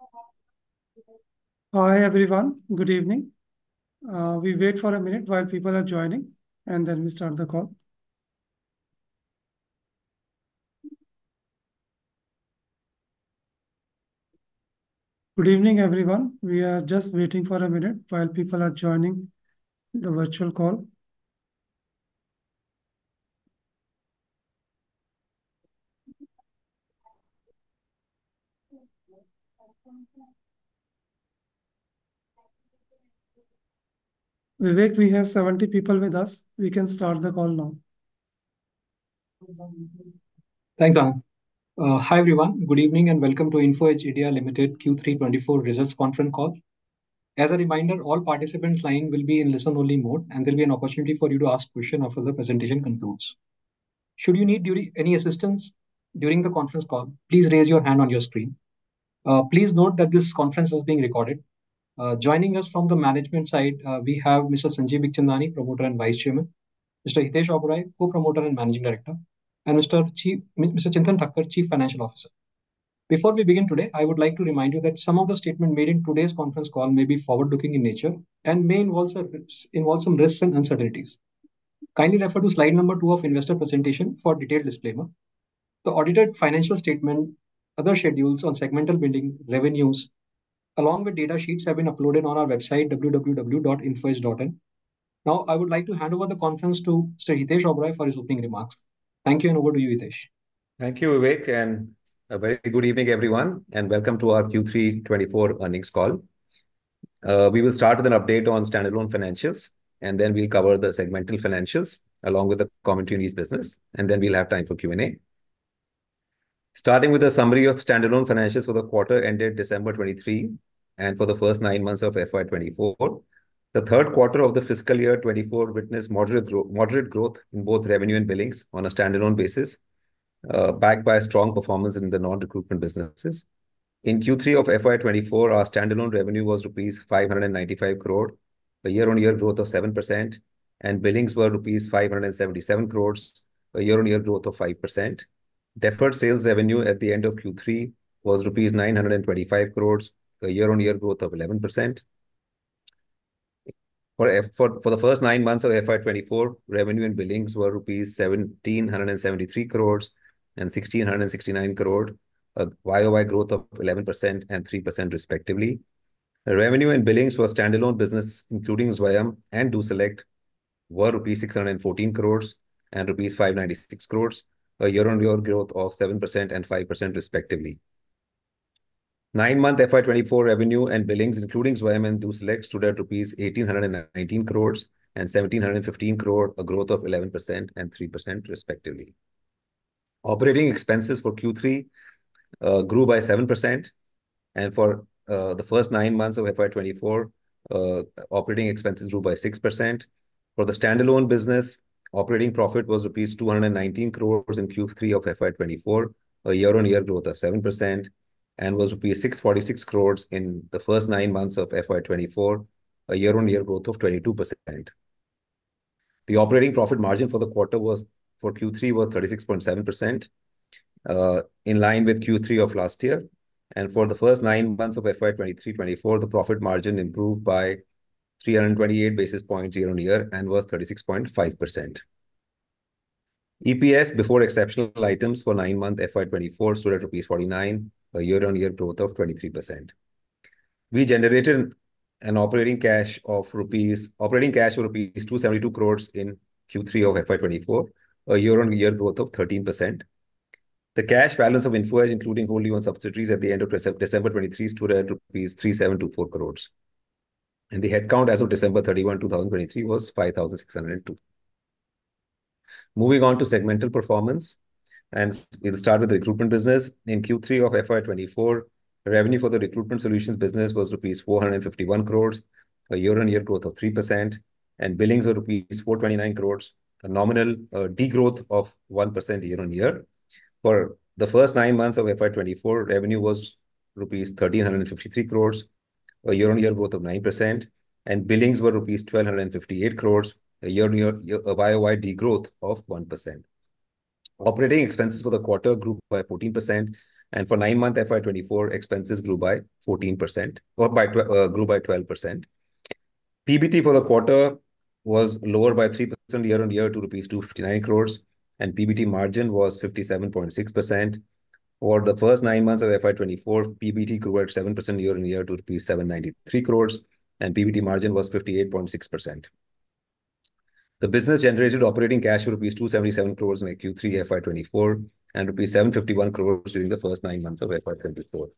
Hi everyone, good evening. We wait for a minute while people are joining and then we start the call. Good evening everyone. We are just waiting for a minute while people are joining the virtual call. Vivek, we have 70 people with us. We can start the call now. Thanks, Anand. Hi, everyone. Good evening and welcome to Info Edge India Limited Q3 24 results conference call. As a reminder, all participants' line will be in listen-only mode, and there'll be an opportunity for you to ask questions after the presentation concludes. Should you need any assistance during the conference call, please raise your hand on your screen. Please note that this conference is being recorded. Joining us from the management side, we have Mr. Sanjay Bikhchandani, Promoter and Vice Chairman, Mr. Hitesh Oberoi, Co-Promoter and Managing Director, and Mr. Chintan Thakkar, Chief Financial Officer. Before we begin today, I would like to remind you that some of the statements made in today's conference call may be forward-looking in nature and may involve some risks and uncertainties. Kindly refer to slide number 2 of investor presentation for detailed disclaimer. The audited financial statement, other schedules on segmental billing, revenues, along with data sheets have been uploaded on our website www.infoedge.in. Now, I would like to hand over the conference to Mr. Hitesh Oberoi for his opening remarks. Thank you, and over to you, Hitesh. Thank you, Vivek, and a very good evening, everyone, and welcome to our Q3 24 earnings call. We will start with an update on standalone financials, and then we'll cover the segmental financials along with the commentary on each business, and then we'll have time for Q&A. Starting with a summary of standalone financials for the quarter ended December 23 and for the first 9 months of FY24. The third quarter of the fiscal year 24 witnessed moderate growth in both revenue and billings on a standalone basis, backed by strong performance in the non-recruitment businesses. In Q3 of FY24, our standalone revenue was rupees 595 crore, a year-on-year growth of 7%, and billings were rupees 577 crores, a year-on-year growth of 5%. Deferred sales revenue at the end of Q3 was rupees 925 crores, a year-on-year growth of 11%. For the first 9 months of FY24, revenue and billings were rupees 1,773 crores and 1,669 crore, a YOY growth of 11% and 3% respectively. The revenue and billings for standalone business, including Zwayam and DoSelect, were rupees 614 crores and rupees 596 crores, a year-on-year growth of 7% and 5% respectively. 9-month FY24 revenue and billings, including Zwayam and DoSelect, stood at rupees 1,819 crores and 1,715 crore, a growth of 11% and 3% respectively. Operating expenses for Q3 grew by 7%, and for the first 9 months of FY24, operating expenses grew by 6%. For the standalone business, operating profit was rupees 219 crores in Q3 of FY24, a year-on-year growth of 7%, and was rupees 646 crores in the first 9 months of FY24, a year-on-year growth of 22%. The operating profit margin for the quarter for Q3 was 36.7%, in line with Q3 of last year. And for the first 9 months of FY23-24, the profit margin improved by 328 basis points year-on-year and was 36.5%. EPS before exceptional items for 9-month FY24 stood at rupees 49, a year-on-year growth of 23%. We generated an operating cash of rupees 272 crores in Q3 of FY24, a year-on-year growth of 13%. The cash balance of Info Edge, including wholly owned subsidiaries at the end of December 23, stood at rupees 3724 crores. And the headcount as of December 31, 2023 was 5,602. Moving on to segmental performance, and we'll start with the recruitment business. In Q3 of FY24, revenue for the recruitment solutions business was rupees 451 crores, a year-on-year growth of 3%, and billings were rupees 429 crores, a nominal degrowth of 1% year-on-year. For the first 9 months of FY24, revenue was rupees 1,353 crores, a year-on-year growth of 9%, and billings were rupees 1,258 crores, a YOY degrowth of 1%. Operating expenses for the quarter grew by 14%, And for 9-month FY24, expenses grew by 14% or grew by 12%. PBT for the quarter was lower by 3% year-on-year to rupees 259 crores, and PBT margin was 57.6%. For the first 9 months of FY24, PBT grew at 7% year-on-year to rupees 793 crores, and PBT margin was 58.6%. The business generated operating cash for rupees 277 crores in Q3 FY24 and rupees 751 crores during the first 9 months of FY24.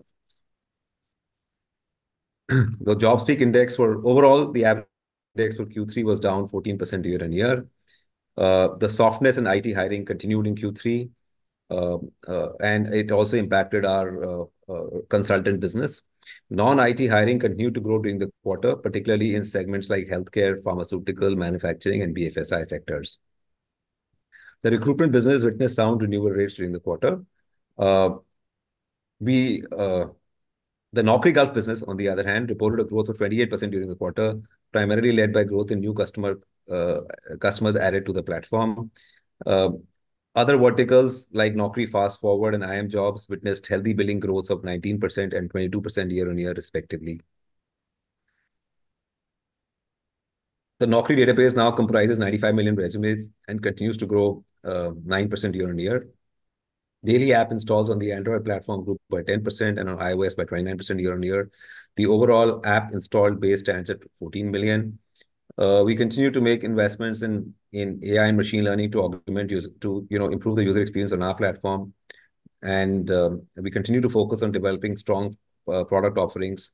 The JobSpeak index for overall, the average index for Q3 was down 14% year-on-year. The softness in IT hiring continued in Q3, and it also impacted our consultant business. Non-IT hiring continued to grow during the quarter, particularly in segments like healthcare, pharmaceutical, manufacturing, and BFSI sectors. The recruitment business witnessed sound renewal rates during the quarter. The Naukri Gulf business, on the other hand, reported a growth of 28% during the quarter, primarily led by growth in new customers added to the platform. Other verticals like Naukri Fast Forward and iimjobs witnessed healthy billing growths of 19% and 22% year-on-year, respectively. The Naukri database now comprises 95 million resumes and continues to grow 9% year-on-year. Daily app installs on the Android platform grew by 10% and on iOS by 29% year-on-year. The overall app installed base stands at 14 million. We continue to make investments in AI and machine learning to augment improve the user experience on our platform. And we continue to focus on developing strong product offerings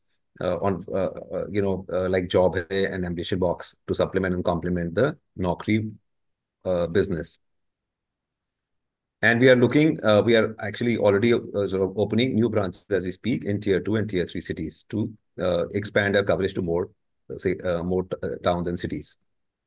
like Job Hai and AmbitionBox to supplement and complement the Naukri business. And we are actually already sort of opening new branches as we speak in Tier 2 and Tier 3 cities to expand our coverage to more towns and cities.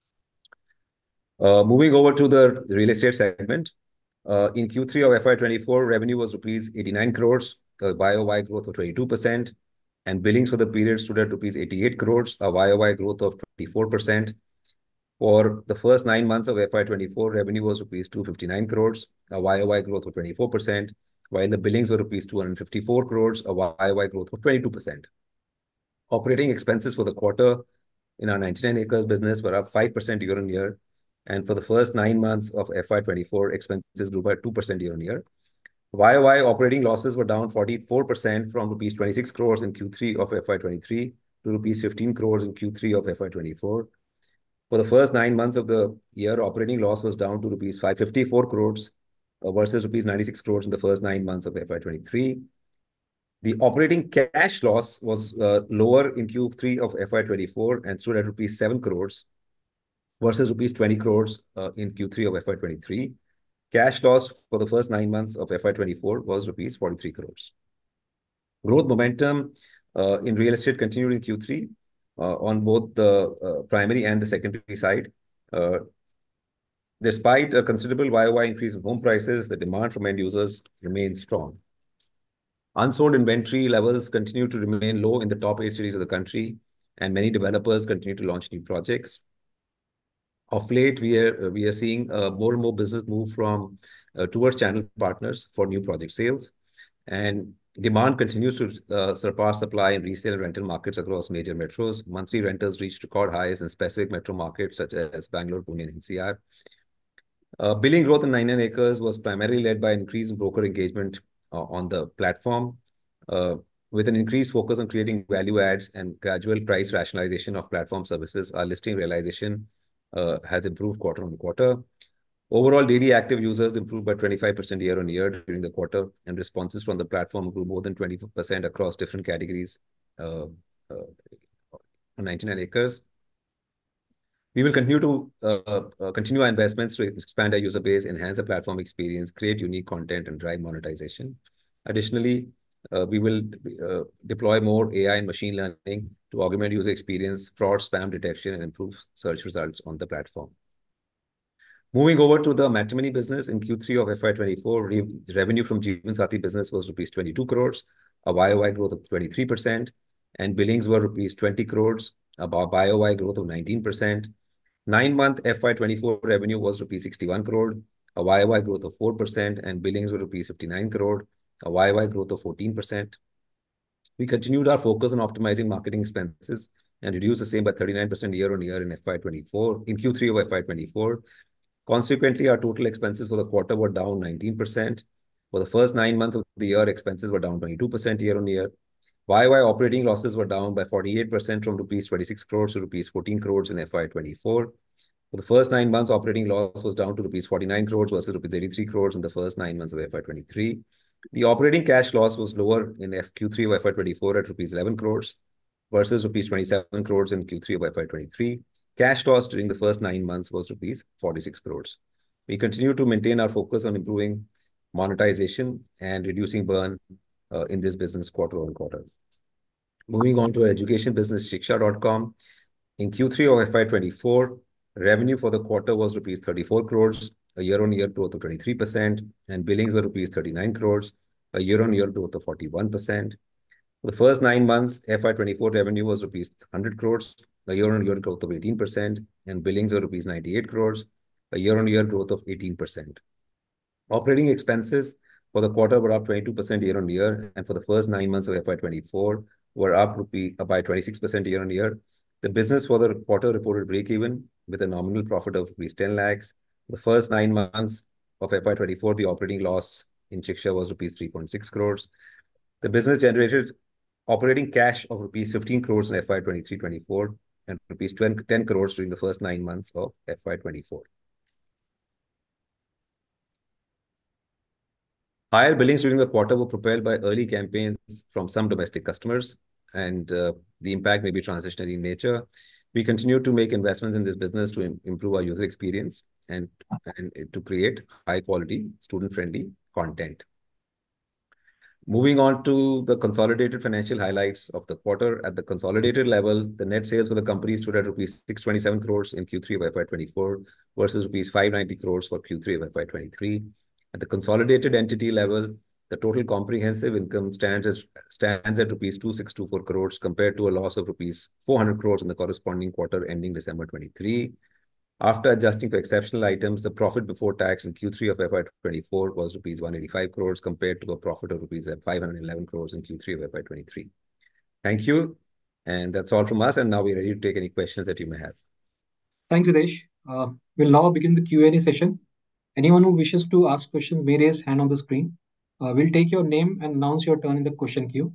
Moving over to the real estate segment, in Q3 of FY24, revenue was rupees 89 crores, a YOY growth of 22%, and billings for the period stood at rupees 88 crores, a YOY growth of 24%. For the first 9 months of FY24, revenue was rupees 259 crores, a YOY growth of 24%, while the billings were rupees 254 crores, a YOY growth of 22%. Operating expenses for the quarter in our 99acres business were up 5% year-on-year, and for the first 9 months of FY24, expenses grew by 2% year-on-year. YOY operating losses were down 44% from rupees 26 crores in Q3 of FY23 to rupees 15 crores in Q3 of FY24. For the first 9 months of the year, operating loss was down to rupees 554 crores versus rupees 96 crores in the first 9 months of FY23. The operating cash loss was lower in Q3 of FY24 and stood at rupees 7 crores versus rupees 20 crores in Q3 of FY23. Cash loss for the first 9 months of FY24 was rupees 43 crores. Growth momentum in real estate continued in Q3 on both the primary and the secondary side. Despite a considerable YOY increase in home prices, the demand from end users remains strong. Unsold inventory levels continue to remain low in the top 8 cities of the country, and many developers continue to launch new projects. Of late, we are seeing more and more business move towards channel partners for new project sales, and demand continues to surpass supply in resale and rental markets across major metros. Monthly rentals reached record highs in specific metro markets such as Bangalore, Pune, and NCR. Billing growth in 99acres was primarily led by an increase in broker engagement on the platform. With an increased focus on creating value adds and gradual price rationalization of platform services, our listing realization has improved quarter on quarter. Overall, daily active users improved by 25% year-on-year during the quarter, and responses from the platform grew more than 20% across different categories on 99acres. We will continue our investments to expand our user base, enhance the platform experience, create unique content, and drive monetization. Additionally, we will deploy more AI and machine learning to augment user experience, fraud, spam detection, and improve search results on the platform. Moving over to the matrimony business, in Q3 of FY24, revenue from Jeevansathi business was rupees 22 crores, a YOY growth of 23%, and billings were rupees 20 crores, a YOY growth of 19%. 9-month FY24 revenue was rupees 61 crore, a YOY growth of 4%, and billings were rupees 59 crore, a YY growth of 14%. We continued our focus on optimizing marketing expenses and reduced the same by 39% year-on-year in Q3 of FY24. Consequently, our total expenses for the quarter were down 19%. For the first 9 months of the year, expenses were down 22% year-on-year. YY operating losses were down by 48% from rupees 26 crores to rupees 14 crores in FY24. For the first 9 months, operating loss was down to rupees 49 crores versus rupees 83 crores in the first 9 months of FY23. The operating cash loss was lower in Q3 of FY24 at rupees 11 crores versus rupees 27 crores in Q3 of FY23. Cash loss during the first 9 months was rupees 46 crores. We continue to maintain our focus on improving monetization and reducing burn in this business quarter on quarter. Moving on to our education business, Shiksha.com. In Q3 of FY24, revenue for the quarter was rupees 34 crores, a year-on-year growth of 23%, and billings were rupees 39 crores, a year-on-year growth of 41%. For the first 9 months, FY24 revenue was rupees 100 crores, a year-on-year growth of 18%, and billings were rupees 98 crores, a year-on-year growth of 18%. Operating expenses for the quarter were up 22% year-on-year, and for the first 9 months of FY24 were up by 26% year-on-year. The business for the quarter reported break-even with a nominal profit of rupees 10 lakhs. The first 9 months of FY24, the operating loss in Shiksha was rupees 3.6 crores. The business generated operating cash of rupees 15 crores in FY23-24 and rupees 10 crores during the first 9 months of FY24. Higher billings during the quarter were propelled by early campaigns from some domestic customers, and the impact may be transitionary in nature. We continue to make investments in this business to improve our user experience and to create high-quality, student-friendly content. Moving on to the consolidated financial highlights of the quarter. At the consolidated level, the net sales for the company stood at rupees 627 crores in Q3 of FY24 versus rupees 590 crores for Q3 of FY23. At the consolidated entity level, the total comprehensive income stands at rupees 2624 crores compared to a loss of rupees 400 crores in the corresponding quarter ending December 23. After adjusting for exceptional items, the profit before tax in Q3 of FY24 was rupees 185 crores compared to a profit of rupees 511 crores in Q3 of FY23. Thank you. And that's all from us. And now we're ready to take any questions that you may have. Thanks, Hitesh. We'll now begin the Q&A session. Anyone who wishes to ask questions may raise hand on the screen. We'll take your name and announce your turn in the question queue.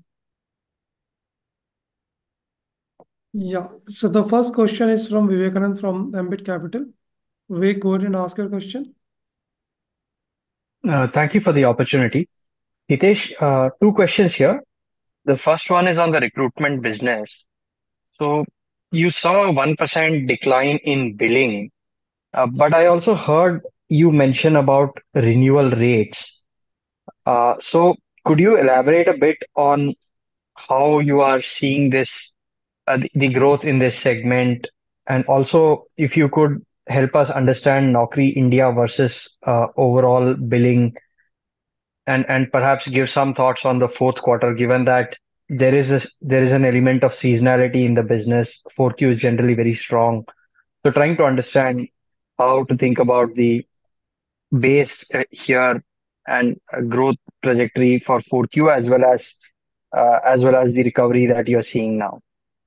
Yeah, so the first question is from Vivekanand from Ambit Capital. Vivek, go ahead and ask your question. Thank you for the opportunity. Hitesh, 2 questions here. The first one is on the recruitment business. So you saw a 1% decline in billing, but I also heard you mention about renewal rates. So could you elaborate a bit on how you are seeing this, the growth in this segment? And also, if you could help us understand Naukri India versus overall billing, and perhaps give some thoughts on the fourth quarter, given that there is an element of seasonality in the business. 4Q is generally very strong. So trying to understand how to think about the base here and growth trajectory for 4Q as well as the recovery that you're seeing now.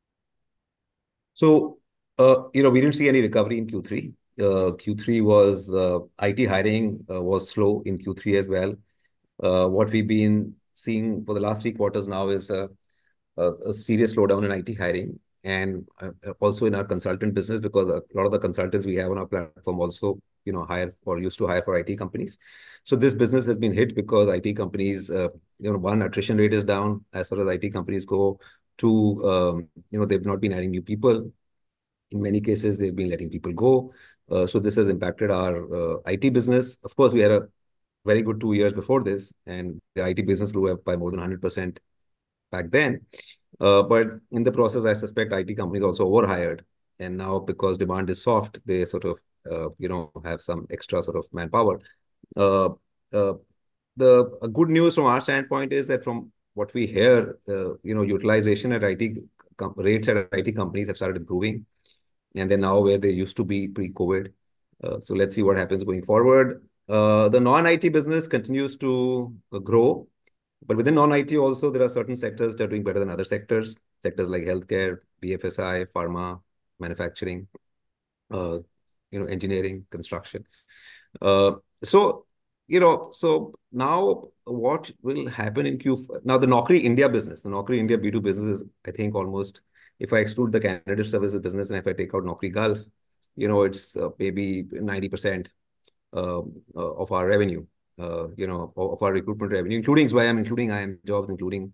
So, we didn't see any recovery in Q3. Q3 was IT hiring was slow in Q3 as well. What we've been seeing for the last 3 quarters now is a serious slowdown in IT hiring and also in our consultant business, because a lot of the consultants we have on our platform also, hire or used to hire for IT companies. So this business has been hit because IT companies, one, attrition rate is down as far as IT companies go. 2, they've not been adding new people. In many cases, they've been letting people go. So this has impacted our IT business. Of course, we had a very good 2 years before this, and the IT business grew up by more than 100% back then. But in the process, I suspect IT companies also overhired. And now, because demand is soft, they sort of, have some extra sort of manpower. The good news from our standpoint is that from what we hear, utilization at IT rates at IT companies have started improving, and they're now where they used to be pre-COVID. So let's see what happens going forward. The non-IT business continues to grow. But within non-IT also, there are certain sectors that are doing better than other sectors. Sectors like healthcare, BFSI, pharma, manufacturing, uh, engineering, construction. So, so now what will happen in Q4? Now, the Naukri India business, the Naukri India B2 business is, I think, almost, if I exclude the candidate services business and if I take out Naukri Gulf, it's maybe 90% of our revenue, of our recruitment revenue, including Zwayam, including iimjobs, including,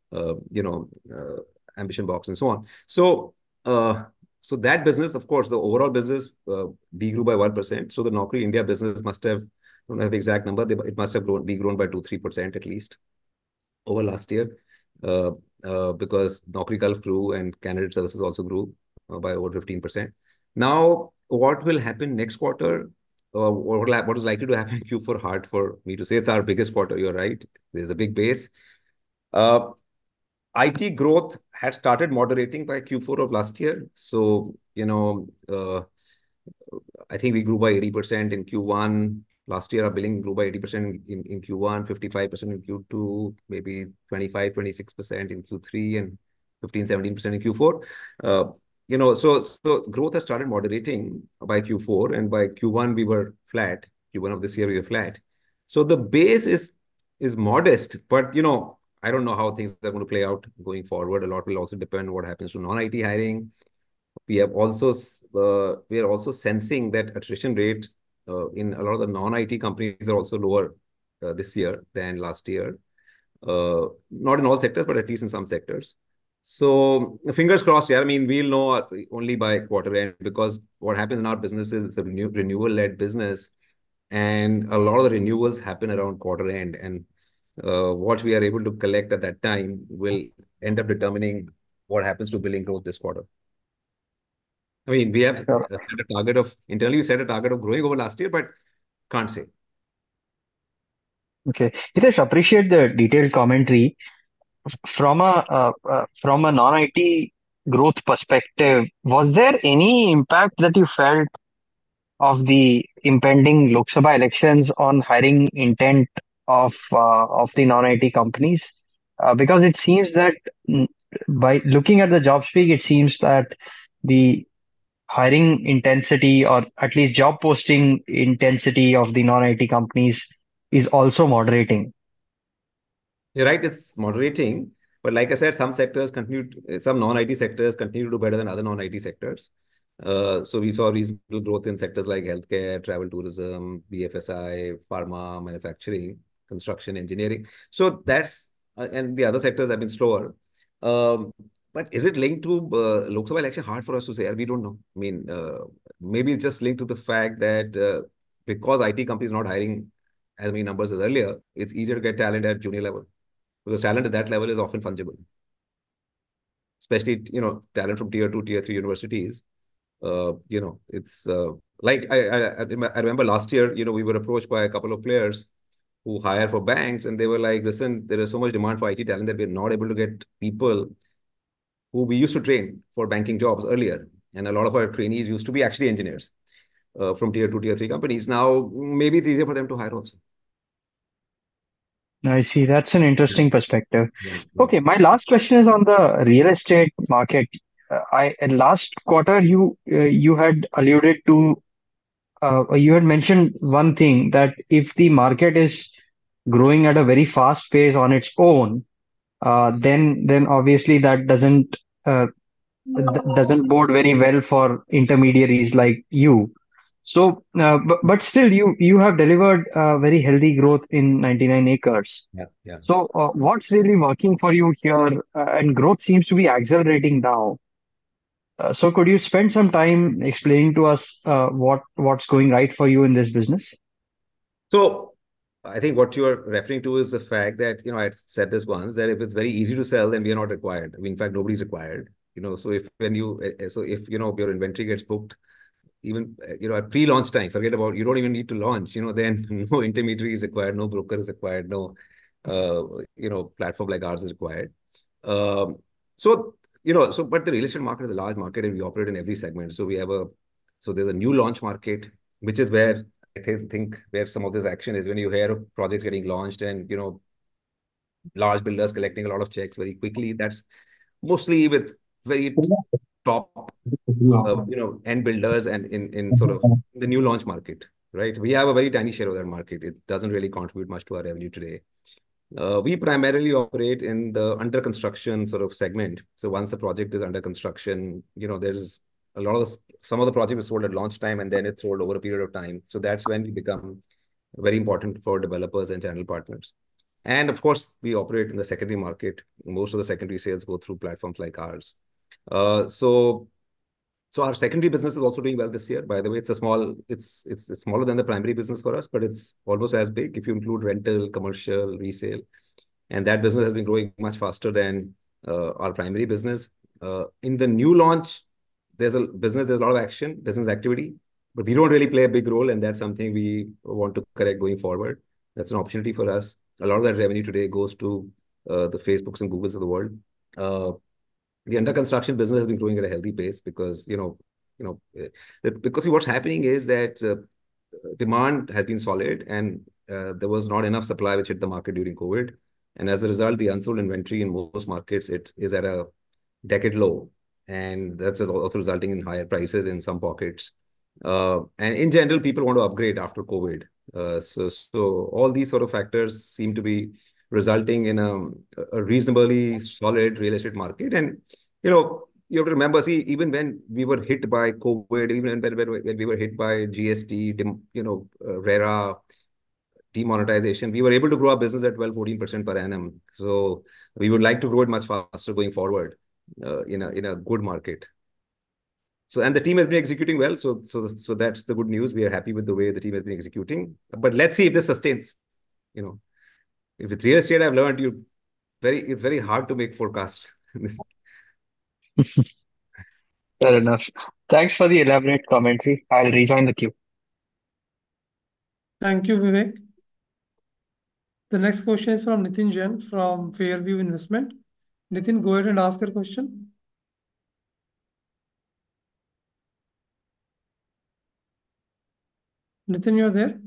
AmbitionBox and so on. So that business, of course, the overall business degrew by 1%. So the Naukri India business must have, I don't have the exact number, it must have degrown by 2-3% at least over last year, because Naukri Gulf grew and candidate services also grew by over 15%. Now, what will happen next quarter? What is likely to happen in Q4? Hard for me to say. It's our biggest quarter. You're right. There's a big base. IT growth had started moderating by Q4 of last year. So, I think we grew by 80% in Q1. Last year, our billing grew by 80% in Q1, 55% in Q2, maybe 25, 26% in Q3, and 15, 17% in Q4. So growth has started moderating by Q4, and by Q1 we were flat. Q1 of this year we were flat. So the base is modest, but I don't know how things are going to play out going forward. A lot will also depend on what happens to non-IT hiring. We are also sensing that attrition rate in a lot of the non-IT companies are also lower this year than last year. Not in all sectors, but at least in some sectors. So fingers crossed. Yeah, I mean, we'll know only by quarter end, because what happens in our business is it's a renewal-led business, and a lot of the renewals happen around quarter end, and what we are able to collect at that time will end up determining what happens to billing growth this quarter. I mean, we have set a target of, internally we set a target of growing over last year, but can't say. Okay. Hitesh, appreciate the detailed commentary. From a non-IT growth perspective, was there any impact that you felt of the impending Lok Sabha elections on hiring intent of the non-IT companies? Because it seems that by looking at the job speak, it seems that the hiring intensity, or at least job posting intensity of the non-IT companies, is also moderating. You're right, it's moderating. But like I said, some non-IT sectors continue to do better than other non-IT sectors. So we saw reasonable growth in sectors like healthcare, travel, tourism, BFSI, pharma, manufacturing, construction, engineering. So and the other sectors have been slower. But is it linked to Lok Sabha election? Hard for us to say. We don't know. I mean, maybe it's just linked to the fact that because IT companies not hiring as many numbers as earlier, it's easier to get talent at junior level, because talent at that level is often fungible, especially talent from tier 2, tier 3 universities. It's like I remember last year, we were approached by a couple of players who hire for banks, and they were like, listen, there is so much demand for IT talent that we're not able to get people who we used to train for banking jobs earlier. And a lot of our trainees used to be actually engineers from tier 2, tier 3 companies. Now, maybe it's easier for them to hire also. I see. That's an interesting perspective. Yeah. Okay, my last question is on the real estate market. In last quarter, you had alluded to, you had mentioned one thing, that if the market is growing at a very fast pace on its own, then obviously that doesn't bode very well for intermediaries like you. So, but still, you have delivered very healthy growth in 99acres. Yeah. So, what's really working for you here? And growth seems to be accelerating now. So, could you spend some time explaining to us what's going right for you in this business? So I think what you are referring to is the fact that, I said this once, that if it's very easy to sell, then we are not required. I mean, in fact, nobody's required. So if your inventory gets booked, even at pre-launch time, forget about, you don't even need to launch, then no intermediary is required, no broker is required, no platform like ours is required. But the real estate market is a large market, and we operate in every segment. So there's a new launch market, which is where I think where some of this action is, when you hear of projects getting launched and large builders collecting a lot of checks very quickly. That's mostly with very top, end builders and in sort of the new launch market, right? We have a very tiny share of that market. It doesn't really contribute much to our revenue today. We primarily operate in the under construction sort of segment. So once the project is under construction, there's a lot of some of the project is sold at launch time and then it's sold over a period of time. So that's when we become very important for developers and channel partners. And of course, we operate in the secondary market. Most of the secondary sales go through platforms like ours. So our secondary business is also doing well this year. By the way, it's smaller than the primary business for us, but it's almost as big if you include rental, commercial, resale. And that business has been growing much faster than our primary business. In the new launch, there's a lot of action, business activity, but we don't really play a big role, and that's something we want to correct going forward. That's an opportunity for us. A lot of that revenue today goes to the Facebooks and Googles of the world. The under construction business has been growing at a healthy pace because what's happening is that demand has been solid and there was not enough supply which hit the market during COVID, and as a result, the unsold inventory in most markets is at a decade low, and that's also resulting in higher prices in some pockets. And in general, people want to upgrade after COVID. So all these sort of factors seem to be resulting in a reasonably solid real estate market. And, you have to remember, see, even when we were hit by COVID, even when we were hit by GST, RERA, demonetization, we were able to grow our business at 12-14% per annum. So we would like to grow it much faster going forward in a good market. So, and the team has been executing well. So that's the good news. We are happy with the way the team has been executing. But let's see if this sustains. If with real estate, I've learned it's very hard to make forecasts. Fair enough. Thanks for the elaborate commentary. I'll rejoin the queue. Thank you, Vivek. The next question is from Nitin Jain from Fairview Investment. Nitin, go ahead and ask your question. Nitin, you're there?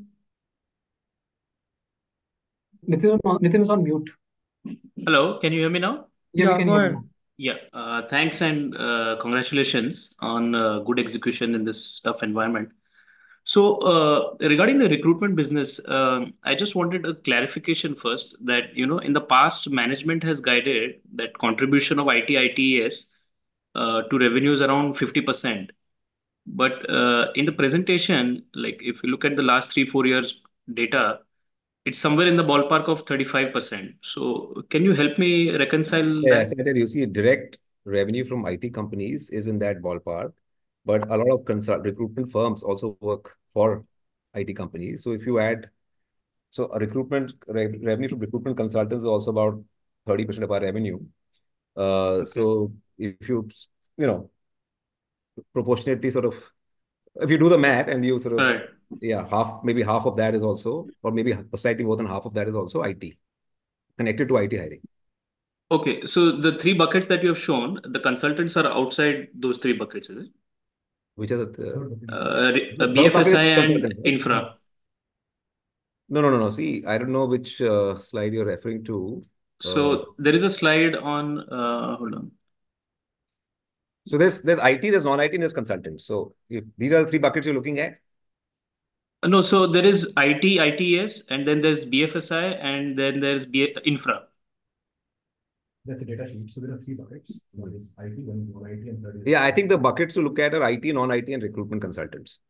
Nitin is on mute. Hello, can you hear me now? Yeah, we can go hear you ahead. now. Yeah, thanks and congratulations on good execution in this tough environment. So, regarding the recruitment business, I just wanted a clarification first that, in the past, management has guided that contribution of IT, ITES to revenues around 50%. But in the presentation, like if you look at the last 3-4 years data, it's somewhere in the ballpark of 35%. So, can you help me reconcile Yeah, that? you see, direct revenue from IT companies is in that ballpark, but a lot of recruitment firms also work for IT companies. So if you add, so a revenue from recruitment consultants is also about 30% of our revenue. So if you proportionately sort of, if you do the math and you sort of, Right. maybe half of that is also, or maybe slightly more than half of that is also IT, connected to IT hiring. Okay, so the three buckets that you have shown, the consultants are outside those three buckets, is it? Which are BFSI third bucket is and consultant, right? infra. No. See, I don't know which slide you're referring to. So there is a slide on, hold on. So there's IT, there's non-IT, and there's consultants. So if these are the three buckets you're looking at. No, so there is IT, ITES, and then there's BFSI, and then there's infra. That's a data sheet. So there are three buckets. One is IT, one is non-IT, and third is... Yeah, I think the buckets to look at are IT, non-IT, and recruitment consultants.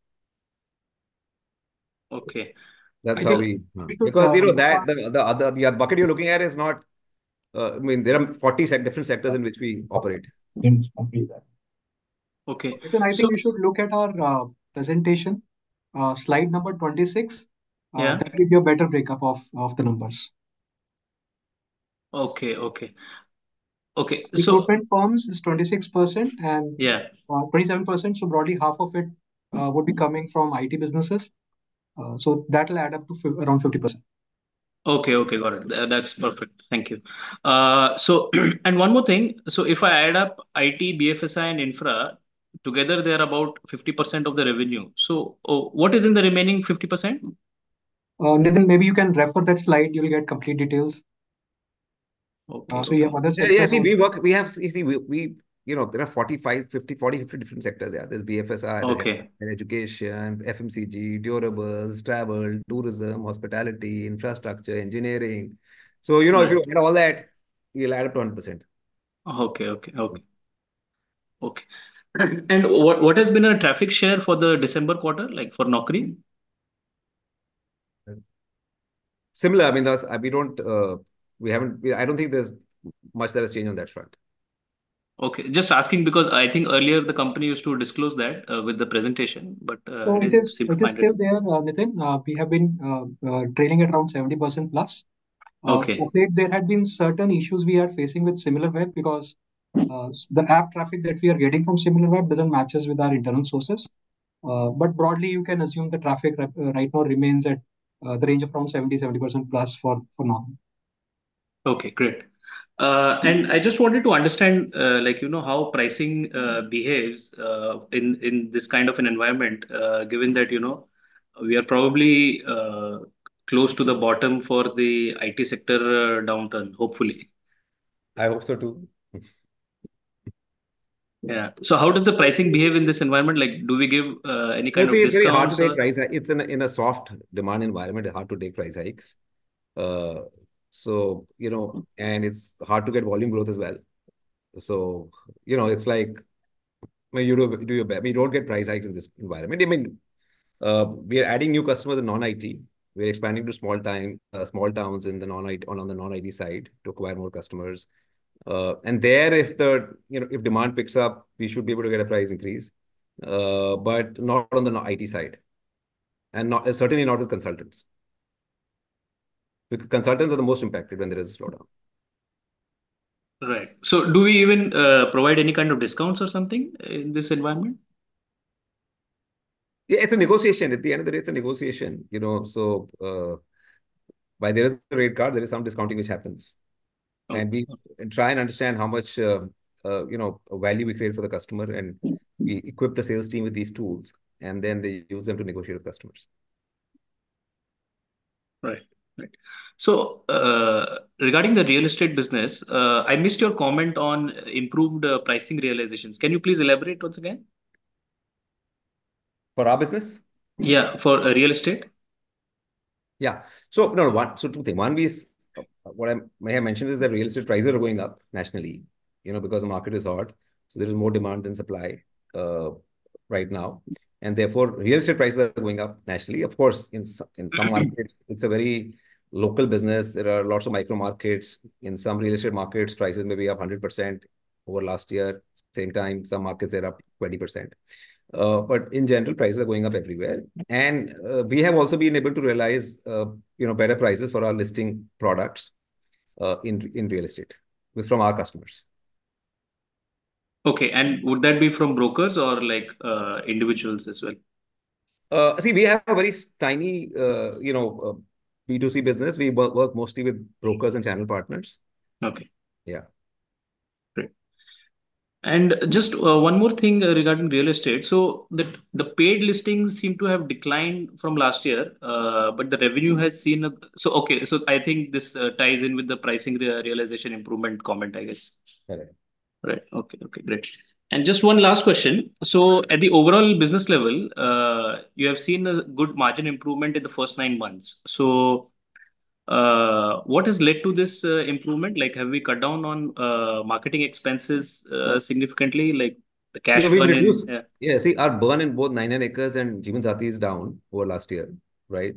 Okay. That's how we... Because, the other bucket you're looking at is not... I mean, there are 40 different sectors in which we operate. Okay. Nitin, I think you should look at our presentation, slide number 26. Yeah. That will give you a better breakup of the numbers. Okay. Recruitment firms is 26% and Yeah. 27%. So broadly, half of it would be coming from IT businesses. So that will add up to around 50%. Okay, got it. That's perfect. Thank you. So, and one more thing. So if I add up IT, BFSI, and infra, together they're about 50% of the revenue. So what is in the remaining 50%? Nitin, maybe you can refer that slide. You'll get complete details. Okay. So you have Okay. other Yeah, sectors see, we also. work, we have, see, there are 45, 50, 40, 50 different sectors. Yeah, there's BFSI, there's Okay. education, FMCG, durables, travel, tourism, hospitality, infrastructure, engineering. So, if Right. you add all that, you'll add up to 100%. Okay. Okay. Okay. Okay. And what has been a traffic share for the December quarter, like for Naukri? Similar, I mean, I don't think there's much that has changed on that front. Okay, just asking because I think earlier the company used to disclose that with the presentation, but So I didn't seem to it is find it. still there, Nitin. We have been trailing at around 70% plus. Okay. Of late, there had been certain issues we are facing with SimilarWeb because the app traffic that we are getting from SimilarWeb doesn't matches with our internal sources. But broadly, you can assume the traffic right now remains at the range of around 70% plus for now. Okay, great. And I just wanted to understand, how pricing behaves in this kind of an environment, given that, we are probably close to the bottom for the IT sector downturn, hopefully. I hope so too. Yeah. So how does the pricing behave in this environment? Like, do we give any Well, kind of see, it's very hard to discounts take or? price hikes. It's in a soft demand environment, it's hard to take price hikes. Uh, so, and it's hard to get volume growth as well. So, it's like, you do your best. I mean, you don't get price hikes in this environment. I mean, we are adding new customers in non-IT. We're expanding to small towns in the non-IT on the non-IT side to acquire more customers. And there, if demand picks up, we should be able to get a price increase, but not on the IT side, and certainly not with consultants. Because consultants are the most impacted when there is a slowdown. Right. So do we even provide any kind of discounts or something in this environment? Yeah, it's a negotiation. At the end of the day, it's a negotiation. So while there is a rate card, there is some discounting which happens, and we try and understand how much value we create for the customer, and we equip the sales team with these tools, and then they use them to negotiate with customers. Right. Right. So, regarding the real estate business, I missed your comment on improved pricing realizations. Can you please elaborate once again? For our business? Yeah, for real estate. Yeah. So no, two things. One is what I may have mentioned is that real estate prices are going up nationally, because the market is hot. So there is more demand than supply right now. And therefore, real estate prices are going up nationally. Of course, in some markets, it's a very local business. There are lots of micro markets. In some real estate markets, prices may be up 100% over last year. Same time, some markets are up 20%. But in general, prices are going up everywhere. And we have also been able to realize, better prices for our listing products in real estate from our customers. Okay, and would that be from brokers or like individuals as well? See, we have a very tiny, B2C business. We work mostly with brokers and channel partners. Okay. Yeah. Great. And just one more thing regarding real estate. So the paid listings seem to have declined from last year, but the revenue has seen so okay. So I think this ties in with the pricing realization improvement comment, I guess. Correct. Right. Okay. Okay. Great. And just one last question. So at the overall business level, you have seen a good margin improvement in the first 9 months. So what has led to this improvement? Like, have we cut down on marketing expenses significantly, like the cash We've burn in? reduced. Yeah, see, our burn in both 99acres and Jeevansathi is down over last year, right?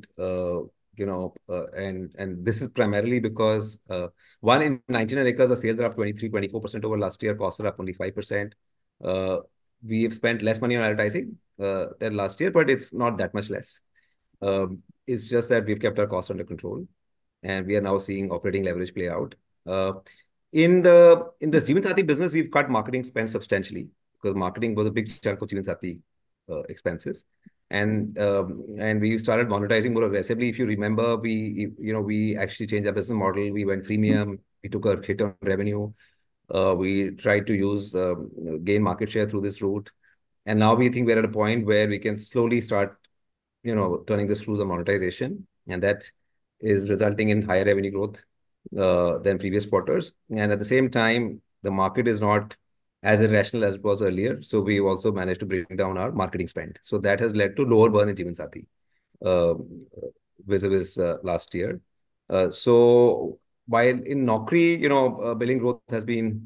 And this is primarily because one, in 99acres, the sales are up 23-24% over last year. Costs are up only 5%. We have spent less money on advertising than last year, but it's not that much less. It's just that we've kept our costs under control, and we are now seeing operating leverage play out. In the Jeevansathi business, we've cut marketing spend substantially because marketing was a big chunk of Jeevansathi expenses, and we started monetizing more aggressively. If you remember, we actually changed our business model. We went freemium. We took a hit on revenue. We tried to gain market share through this route, and now we think we're at a point where we can slowly start, turning the screws on monetization, and that is resulting in higher revenue growth than previous quarters. And at the same time, the market is not as irrational as it was earlier. So we also managed to bring down our marketing spend. So that has led to lower burn in Jeevansathi vis-a-vis last year. So while in Naukri, billing growth has been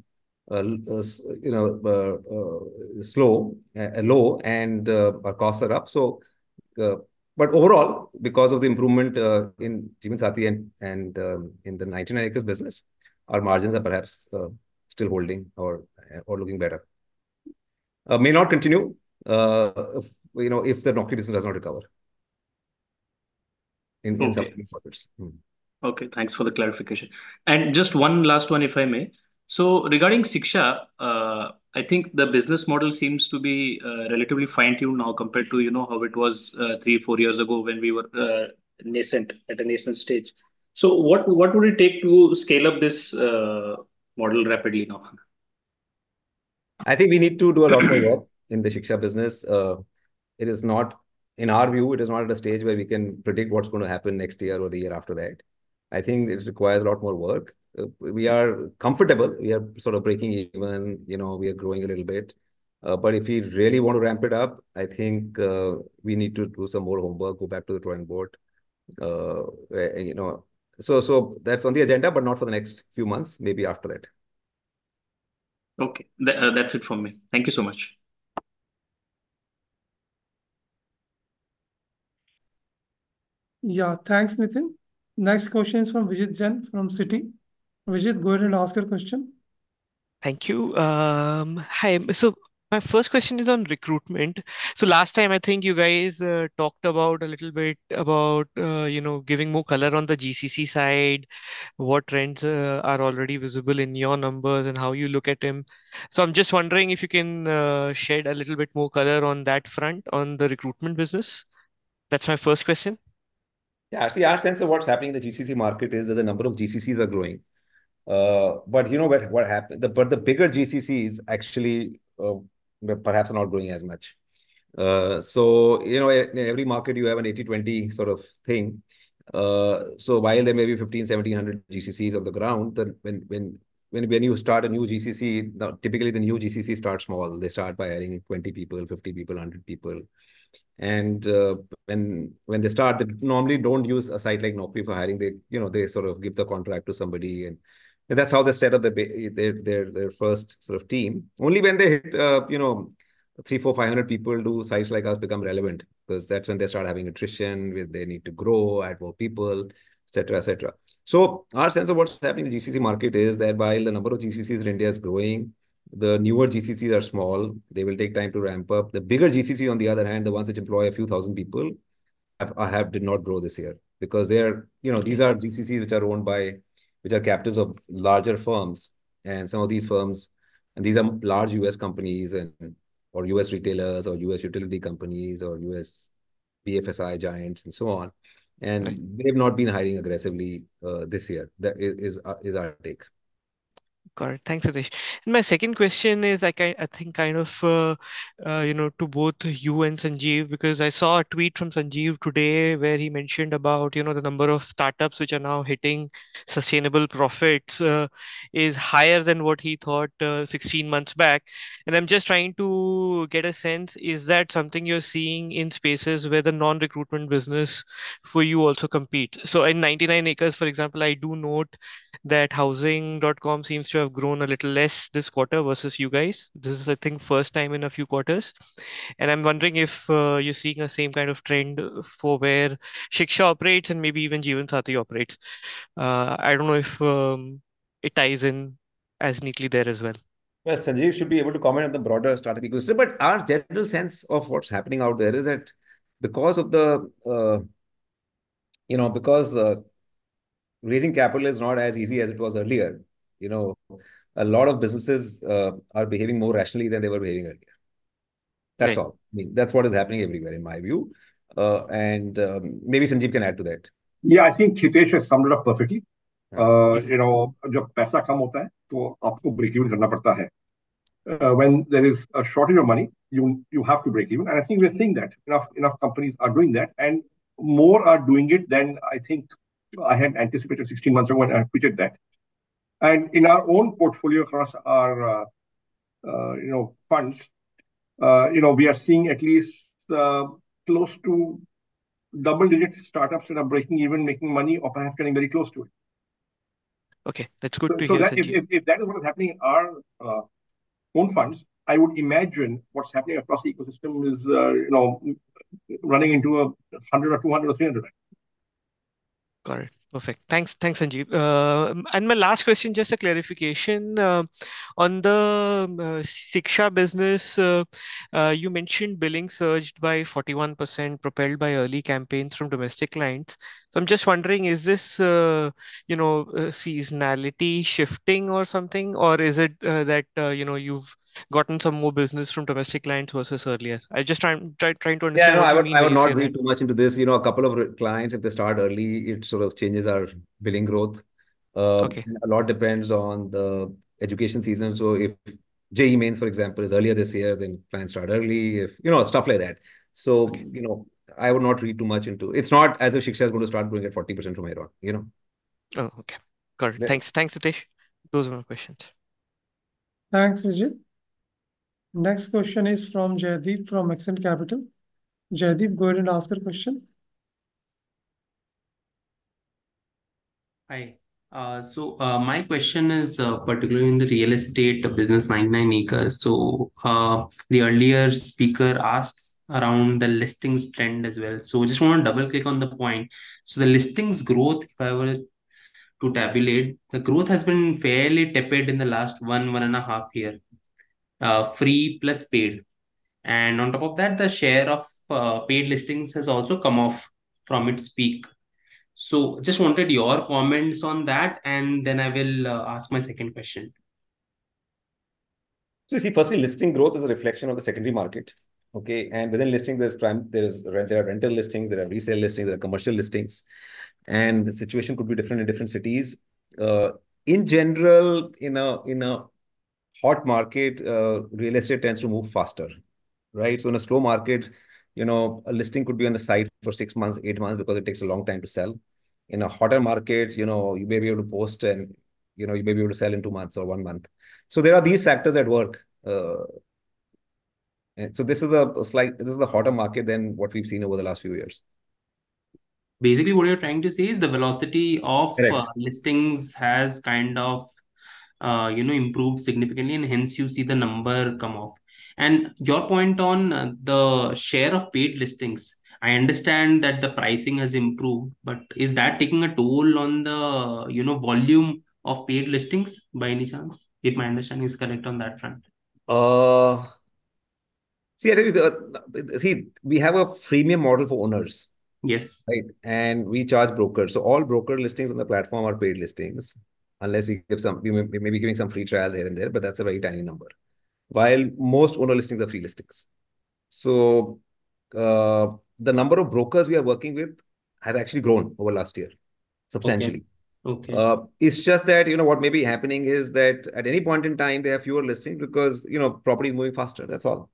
low, and our costs are up. So, but overall, because of the improvement in Jeevansathi and in the 99acres business, our margins are perhaps still holding or looking better. May not continue if the Naukri business does not recover in Okay. subsequent quarters. Okay, thanks for the clarification. And just one last one, if I may. So regarding Shiksha, I think the business model seems to be relatively fine-tuned now compared to how it was 3-4 years ago when we were nascent at a nascent stage. So what would it take to scale up this model rapidly now? I think we need to do a lot more work in the Shiksha business. It is not, in our view, it is not at a stage where we can predict what's going to happen next year or the year after that. I think it requires a lot more work. We are comfortable. We are sort of breaking even, we are growing a little bit. But if we really want to ramp it up, I think we need to do some more homework, go back to the drawing board. So that's on the agenda, but not for the next few months, maybe after that. Okay, that's it from me. Thank you so much. Yeah, thanks, Nitin. Next question is from Vijit Jain from Citi. Vijit, go ahead and ask your question. Thank you. Hi. So my first question is on recruitment. So last time I think you guys talked about a little bit about giving more color on the GCC side, what trends are already visible in your numbers and how you look at them. So I'm just wondering if you can shed a little bit more color on that front on the recruitment business. That's my first question. Yeah, see, our sense of what's happening in the GCC market is that the number of GCCs are growing. But what happened? But the bigger GCCs actually perhaps are not growing as much. So in every market you have an 80-20 sort of thing. So while there may be 1,500-1,700 GCCs on the ground, then when you start a new GCC, typically the new GCC starts small. They start by hiring 20 people, 50 people, 100 people. And when they start, they normally don't use a site like Naukri for hiring. They sort of give the contract to somebody, and that's how they set up their first sort of team. Only when they hit 3, 4, 500 people do sites like us become relevant, because that's when they start having attrition, where they need to grow, add more people, etc., etc. So our sense of what's happening in the GCC market is that while the number of GCCs in India is growing, the newer GCCs are small. They will take time to ramp up. The bigger GCC, on the other hand, the ones which employ a few thousand people, did not grow this year, because these are GCCs which are captives of larger firms, and some of these firms, and these are large US companies or US retailers or US utility companies or US BFSI giants and so on, and Right. they've not been hiring aggressively this year. That is our take. Got it. Thanks, Hitesh. And my second question is, I think kind of to both you and Sanjeev, because I saw a tweet from Sanjeev today where he mentioned about the number of startups which are now hitting sustainable profits is higher than what he thought 16 months back. And I'm just trying to get a sense, is that something you're seeing in spaces where the non-recruitment business for you also competes? So in 99acres, for example, I do note that housing.com seems to have grown a little less this quarter versus you guys. This is, I think, first time in a few quarters. And I'm wondering if you're seeing the same kind of trend for where Shiksha operates and maybe even Jeevansathi operates. I don't know if it ties in as neatly there as well. Well, Sanjeev should be able to comment on the broader startup ecosystem, but our general sense of what's happening out there is that because of because raising capital is not as easy as it was earlier, a lot of businesses are behaving more rationally than they were behaving earlier. That's Right. all. I mean, that's what is happening everywhere, in my view. And maybe Sanjeev can add to that. Yeah, I think Hitesh has summed it up perfectly. जब पैसा कम होता है तो आपको break even करना पड़ता है. When there is a shortage of money, you have to break even, and I think we're seeing that enough companies are doing that, and more are doing it than I think I had anticipated 16 months ago, and I tweeted that. And in our own portfolio across our funds, we are seeing at least close to double-digit startups that are breaking even, making money, or perhaps getting very close to it. Okay, that's good to So hear, that Sanjeev. if that is what is happening in our own funds, I would imagine what's happening across the ecosystem is running into 100 or 200 or 300. Got it. Perfect. Thanks, Sanjeev. And my last question, just a clarification on the Shiksha business. You mentioned billing surged by 41%, propelled by early campaigns from domestic clients. So I'm just wondering, is this seasonality shifting or something, or is it that you've gotten some more business from domestic clients versus earlier? I just trying to Yeah, understand no, what I you would mean I when would you say not that. read too much into this. A couple of clients, if they start early, it sort of changes our billing growth. Okay. And a lot depends on the education season. So if JEE Mains, for example, is earlier this year, then clients start early. If stuff like that. So Okay. I would not read too much into. It's not as if Shiksha is going to start growing at 40% from here on. Oh, okay. Got it. Yeah. Thanks, Hitesh. Those are my questions. Thanks, Vijit. Next question is from Jaydeep from Accent Capital. Jaydeep, go ahead and ask your question. Hi. My question is particularly in the real estate business 99 acres. The earlier speaker asks around the listings trend as well. So just want to double click on the point. So the listings growth, if I were to tabulate, the growth has been fairly tepid in the last 1.5 year, free plus paid. And on top of that, the share of paid listings has also come off from its peak. So just wanted your comments on that, and then I will ask my second question. So you see, firstly, listing growth is a reflection of the secondary market. Okay. And within listing, there are rental listings, there are resale listings, there are commercial listings. And the situation could be different in different cities. In general, in a hot market, real estate tends to move faster, right? So in a slow market, a listing could be on the site for 6 months, 8 months, because it takes a long time to sell. In a hotter market, you may be able to post and, you may be able to sell in 2 months or 1 month. So there are these factors at work. And so this is the hotter market than what we've seen over the last few years. Basically, what you're trying to say is the velocity of Correct. listings has kind of improved significantly, and hence you see the number come off. And your point on the share of paid listings, I understand that the pricing has improved, but is that taking a toll on the volume of paid listings by any chance? If my understanding is correct on that front. See, I tell you, we have a freemium model for owners, Yes. right? And we charge brokers. So all broker listings on the platform are paid listings, unless we may be giving some free trials here and there, but that's a very tiny number. While most owner listings are free listings. So the number of brokers we are working with has actually grown over last year substantially. Okay. It's just that, what may be happening is that at any point in time, they have fewer listings because, property is moving faster. That's all.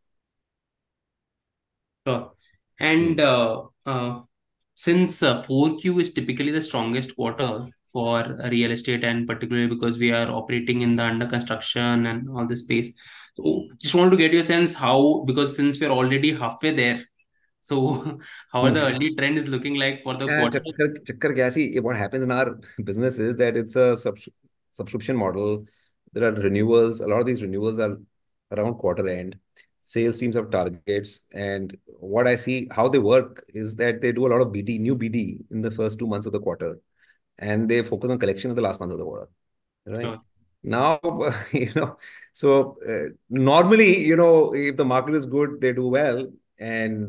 Sure. And since 4Q is typically the strongest quarter for real estate, and particularly because we are operating in the under construction and all this space, so just want to get your sense how, because since we're already halfway there, so how are the early trend is looking like for the quarter? Chakkar kya, see, what happens in our business is that it's a subscription model. There are renewals. A lot of these renewals are around quarter end. Sales teams have targets. And what I see, how they work is that they do a lot of new BD in the first 2 months of the quarter. And they focus on collection in the last month of the quarter. Right? Sure. Now, so normally, if the market is good, they do well. And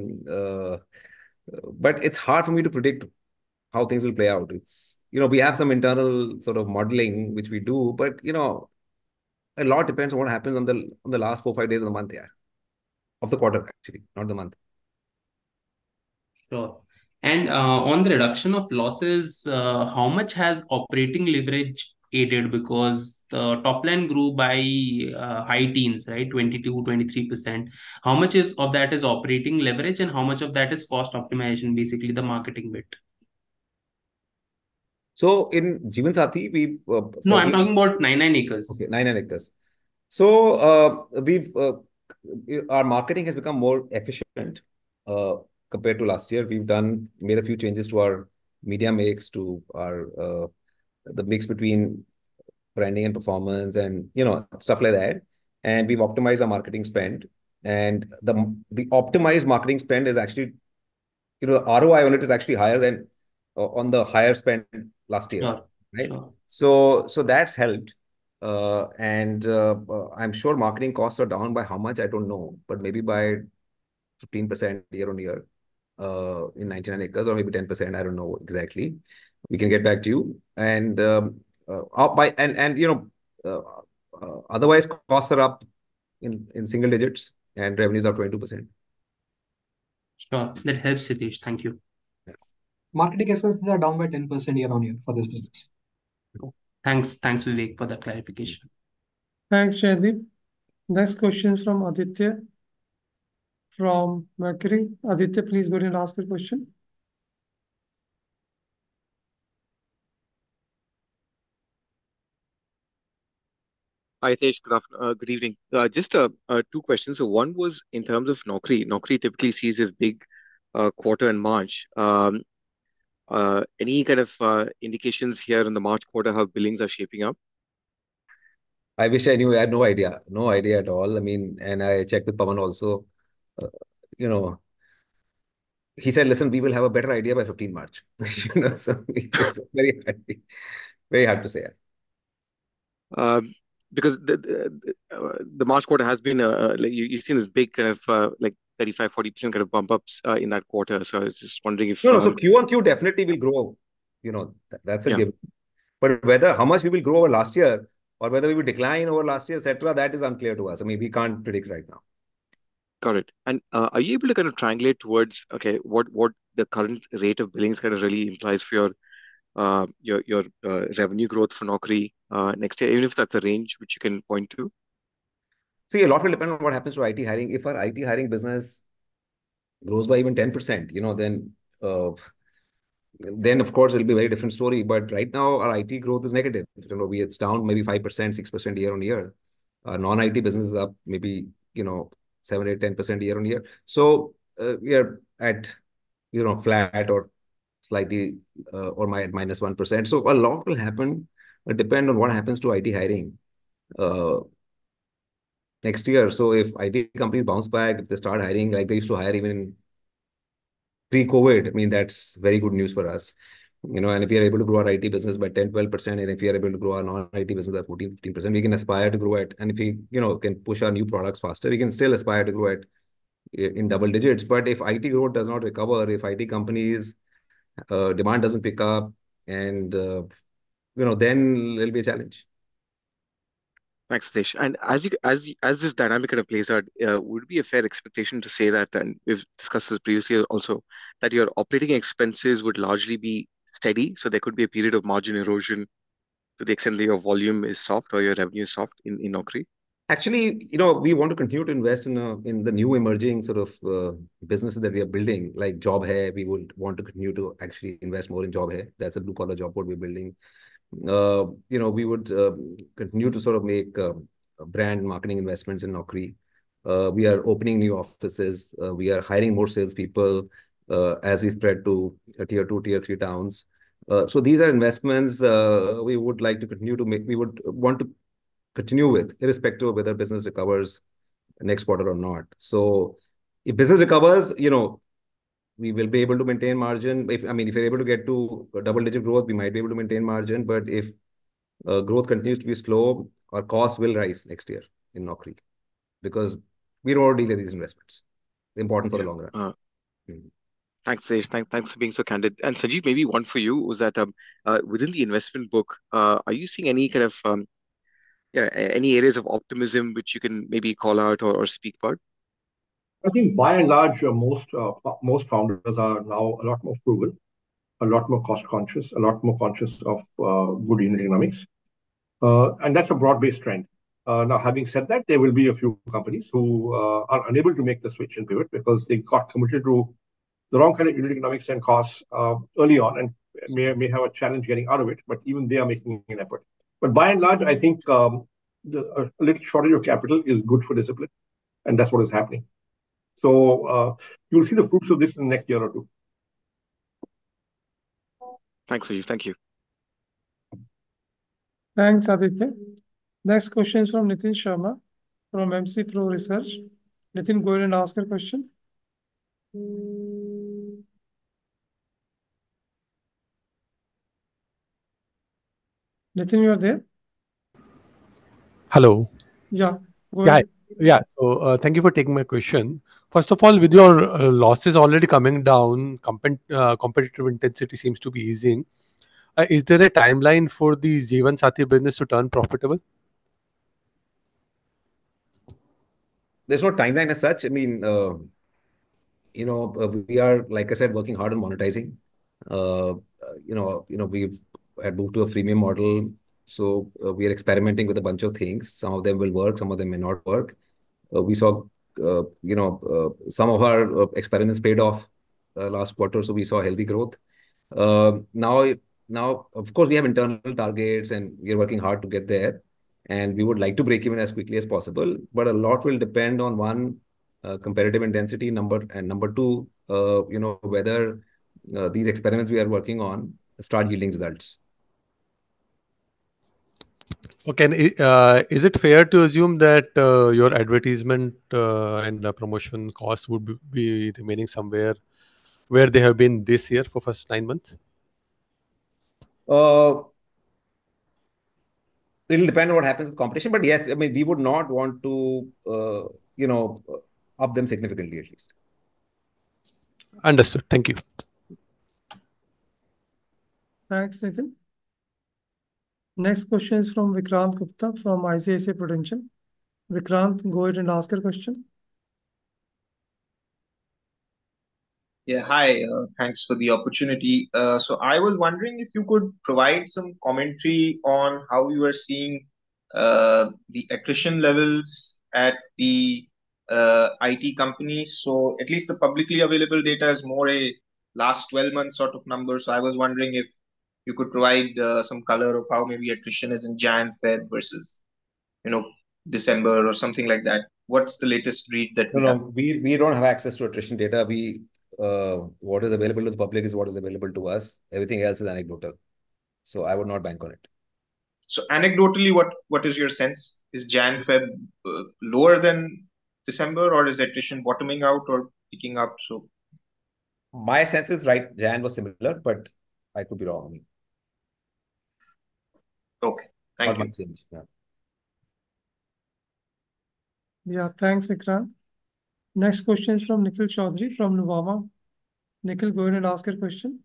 but it's hard for me to predict how things will play out. It's, we have some internal sort of modeling which we do, but a lot depends on what happens on the last 4-5 days of the month, of the quarter, actually, not the month. Sure. And on the reduction of losses, how much has operating leverage aided? Because the top line grew by high teens, right? 22-23%. How much of that is operating leverage, and how much of that is cost optimization, basically the marketing bit? So in Jeevan Sathi, we No, I'm talking about 99 acres. Okay, 99 acres. So our marketing has become more efficient compared to last year. We've made a few changes to our media mix, to our the mix between branding and performance, and stuff like that. And we've optimized our marketing spend. And the optimized marketing spend is actually, the ROI on it is actually higher than on the higher spend last year, Sure, right? sure. So that's helped. And I'm sure marketing costs are down by how much, I don't know, but maybe by 15% year on year in 99 acres, or maybe 10%. I don't know exactly. We can get back to you. And up by and otherwise costs are up in single digits, and revenues are 22%. Sure. That helps, Siddesh. Thank you. Marketing expenses are down by 10% year on year for this business. Thanks, Vivek, for that clarification. Thanks, Jaydeep. Next question is from Aditya from Mercury. Aditya, please go ahead and ask your question. Hi, Tej. Good evening. Just two questions. So one was in terms of Naukri. Naukri typically sees a big quarter in March. Any kind of indications here in the March quarter how billings are shaping up? I wish I knew. I had no idea. No idea at all. I mean, and I checked with Pawan also. Uh, you know, he said, "Listen, we will have a better idea by 15 March." So it's very hard to say. Because the March quarter has been like you've seen this big kind of like 35-40% kind of bump ups in that quarter. So I was just wondering if No. So Q on Q definitely will grow. That's a yeah. given. But how much we will grow over last year, or whether we will decline over last year, etc., that is unclear to us. I mean, we can't predict right now. Got it. And are you able to kind of triangulate towards what the current rate of billings kind of really implies for your revenue growth for Naukri next year, even if that's a range which you can point to? See, a lot will depend on what happens to IT hiring. If our IT hiring business grows by even 10%, then of course it'll be a very different story. But right now our IT growth is negative. It's down maybe 5%, 6% year on year. Our non-IT business is up maybe 7, 8, 10% year on year. So we are at flat or slightly or minus 1%. So a lot will happen, depend on what happens to IT hiring next year. So if IT companies bounce back, if they start hiring like they used to hire even pre-COVID, I mean, that's very good news for us. And if we are able to grow our IT business by 10, 12%, and if we are able to grow our non-IT business by 14, 15%, we can aspire to grow at, and if we, can push our new products faster, we can still aspire to grow at in double digits. But if IT growth does not recover, if IT companies demand doesn't pick up, and then it'll be a challenge. Thanks, Satish. And as this dynamic kind of plays out, would it be a fair expectation to say that, and we've discussed this previously also, that your operating expenses would largely be steady, so there could be a period of margin erosion to the extent that your volume is soft or your revenue is soft in Naukri? Actually, we want to continue to invest in the new emerging sort of businesses that we are building, like Job Hai. We would want to continue to actually invest more in Job Hai. That's a blue collar job board we're building. We would continue to sort of make brand marketing investments in Naukri. We are opening new offices. We are hiring more salespeople as we spread to tier 2, tier 3 towns. So these are investments we would like to continue to make. We would want to continue with, irrespective of whether business recovers next quarter or not. So if business recovers, we will be able to maintain margin. If we're able to get to a double-digit growth, we might be able to maintain margin. But if growth continues to be slow, our costs will rise next year in Naukri, because we don't want to delay these investments. They're important for the long run. Thanks, Satish. Thanks for being so candid. And Sanjeev, maybe one for you was that within the investment book, are you seeing any kind of any areas of optimism which you can maybe call out or speak about? I think by and large, most founders are now a lot more frugal, a lot more cost conscious, a lot more conscious of good unit economics. And that's a broad-based trend. Now, having said that, there will be a few companies who are unable to make the switch and pivot because they got committed to the wrong kind of unit economics and costs early on. And may have a challenge getting out of it, but even they are making an effort. But by and large, I think a little shortage of capital is good for discipline, and that's what is happening. So you'll see the fruits of this in the next year or two. Thanks, Sanjeev. Thank you. Thanks, Aditya. Next question is from Nitin Sharma from MC Pro Research. Nitin, go ahead and ask your question. Nitin, you are there? Hello. Yeah, go ahead. Yeah. So thank you for taking my question. First of all, with your losses already coming down, competitive intensity seems to be easing. Is there a timeline for the Jeevansathi business to turn profitable? There's no timeline as such. I mean, we are, like I said, working hard on monetizing. We've had moved to a freemium model. So we are experimenting with a bunch of things. Some of them will work, some of them may not work. We saw, some of our experiments paid off last quarter, so we saw healthy growth. Now, of course, we have internal targets and we are working hard to get there. And we would like to break even as quickly as possible. But a lot will depend on one, competitive intensity, and number two, whether these experiments we are working on start yielding results. Okay. Is it fair to assume that your advertisement and promotion costs would be remaining somewhere where they have been this year for first 9 months? It'll depend on what happens with competition, but yes, I mean, we would not want to, up them significantly at least. Understood. Thank you. Thanks, Nitin. Next question is from Vikrant Gupta from ICICI Prudential. Vikrant, go ahead and ask your question. Yeah, hi. Thanks for the opportunity. So I was wondering if you could provide some commentary on how you are seeing the attrition levels at the IT companies. So at least the publicly available data is more a last 12 months sort of number. So I was wondering if you could provide some color of how maybe attrition is in Jan, Feb versus, December or something like that. What's the latest read that we have? No, we don't have access to attrition data. What is available to the public is what is available to us. Everything else is anecdotal. So I would not bank on it. So anecdotally, what is your sense? Is Jan, Feb lower than December, or is attrition bottoming out or picking up? So my sense is right, Jan was similar, but I could be wrong. Okay, thank you. Not much change. Yeah. Yeah, thanks, Vikrant. Next question is from Nikhil Chaudhary from Nuvama. Nikhil, go ahead and ask your question.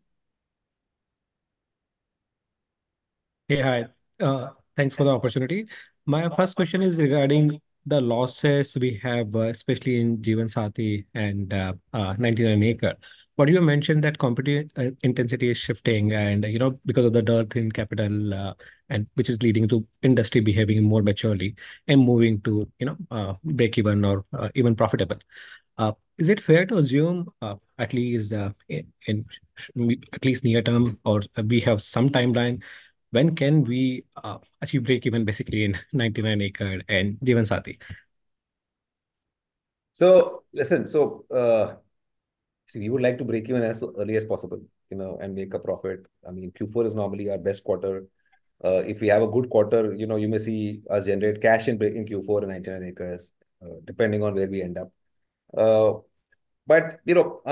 Hey, hi. Thanks for the opportunity. My first question is regarding the losses we have, especially in Jeevansathi and 99acres. But you mentioned that competitive intensity is shifting, and because of the dearth in capital, and which is leading to industry behaving more maturely and moving to break even or even profitable. Is it fair to assume at least in at least near term, or we have some timeline? When can we achieve break even basically in 99acres and Jeevansathi? So listen, we would like to break even as early as possible, and make a profit. I mean, Q4 is normally our best quarter. If we have a good quarter, you may see us generate cash in Q4 and 99acres, depending on where we end up. But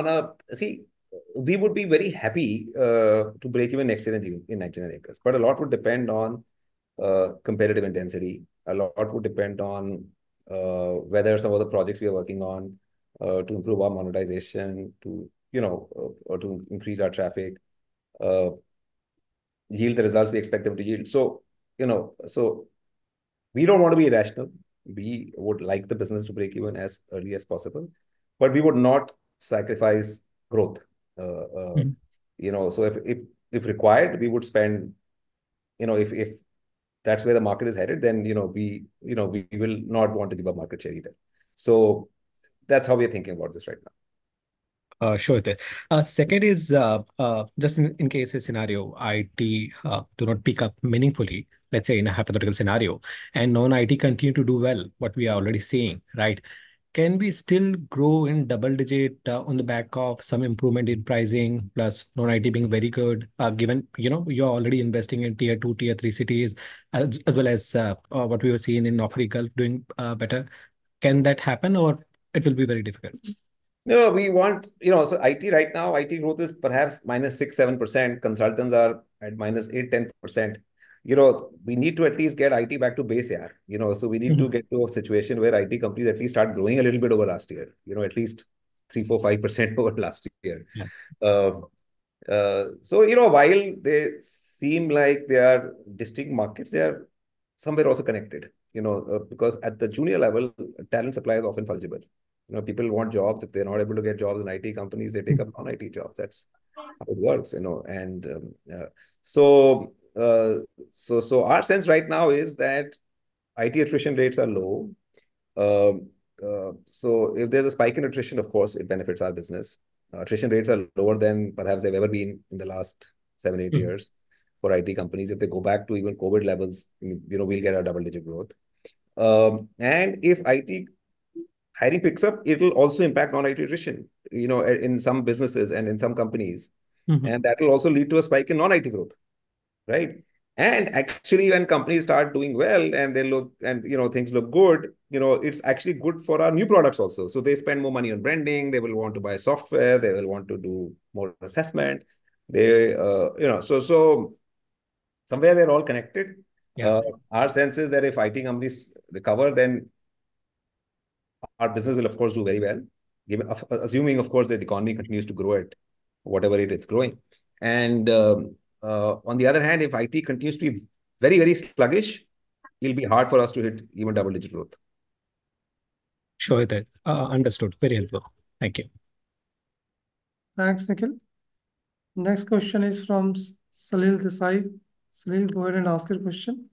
we would be very happy to break even next year in 99acres. But a lot would depend on competitive intensity. A lot would depend on whether some of the projects we are working on to improve our monetization, or to increase our traffic, yield the results we expect them to yield. So we don't want to be irrational. We would like the business to break even as early as possible, but we would not sacrifice growth. So if required, we would spend, if that's where the market is headed, then we will not want to give up market share either. So that's how we are thinking about this right now. Sure. Second is just in case a scenario IT do not pick up meaningfully, let's say in a hypothetical scenario, and non-IT continue to do well, what we are already seeing, right? Can we still grow in double digit on the back of some improvement in pricing plus non-IT being very good, given you're already investing in tier 2, tier 3 cities, as well as what we were seeing in Naukri Gulf doing better? Can that happen, or it will be very difficult? No, we want, so IT right now, IT growth is perhaps -6, 7%. Consultants are at -8, 10%. We need to at least get IT back to base year. So we need to get to a situation where IT companies at least start growing a little bit over last year, at least 3, 4, 5% over last year. Yeah. So, while they seem like they are distinct markets, they are somewhere also connected, because at the junior level, talent supply is often fungible. People want jobs. If they're not able to get jobs in IT companies, they take up non-IT jobs. That's how it works, and so our sense right now is that IT attrition rates are low. So if there's a spike in attrition, of course, it benefits our business. Attrition rates are lower than perhaps they've ever been in the last 7, 8 years for IT companies. If they go back to even COVID levels, we'll get a double-digit growth. And if IT hiring picks up, it'll also impact non-IT attrition, in some businesses and in some companies. And that will also lead to a spike in non-IT growth, right? And actually, when companies start doing well and they look and things look good, it's actually good for our new products also. So they spend more money on branding. They will want to buy software. They will want to do more assessment. They, so somewhere they're all connected. Yeah. Our sense is that if IT companies recover, then our business will, of course, do very well, assuming, of course, that the economy continues to grow at whatever rate it's growing. And on the other hand, if IT continues to be very, very sluggish, it'll be hard for us to hit even double-digit growth. Sure, that understood. Very helpful. Thank you. Thanks, Nikhil. Next question is from Salil Desai. Salil, go ahead and ask your question.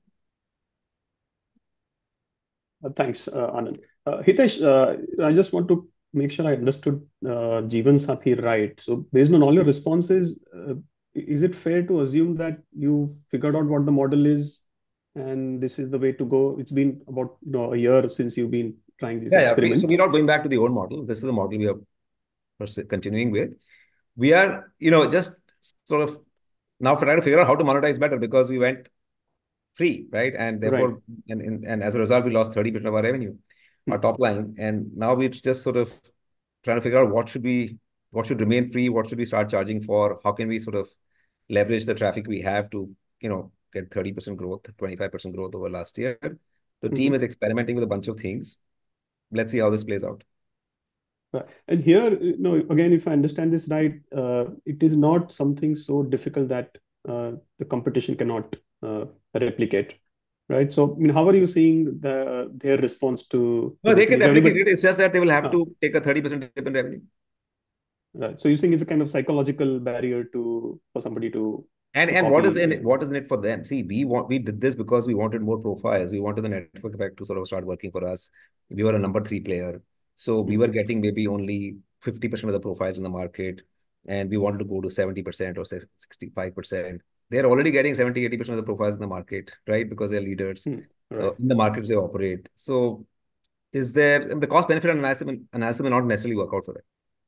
Thanks, Anand. Hitesh, I just want to make sure I understood Jeevan Sathi right. So based on all your responses, is it fair to assume that you figured out what the model is and this is the way to go? It's been about a year since you've been trying these experiments. So we're not going back to the old model. This is the model we are continuing with. We are, just sort of now trying to figure out how to monetize better because we went free, right? And therefore, and as a result, we lost 30% of our revenue, our top line. And now we're just sort of trying to figure out what should remain free, what should we start charging for, how can we sort of leverage the traffic we have to, get 30% growth, 25% growth over last year. The team is experimenting with a bunch of things. Let's see how this plays out. Right. And here, again, if I understand this right, it is not something so difficult that the competition cannot replicate, right? So, I mean, how are you seeing their response to? No, they can replicate it. It's just that they will have to take a 30% dip in revenue. Right. So you think it's a kind of psychological barrier for somebody to. And what is in it for them? See, we did this because we wanted more profiles. We wanted the network effect to sort of start working for us. We were a number 3 player. So we were getting maybe only 50% of the profiles in the market. And we wanted to go to 70% or 65%. They're already getting 70, 80% of the profiles in the market, right? Because they're leaders in the markets they operate. So the cost benefit analysis may not necessarily work out for them.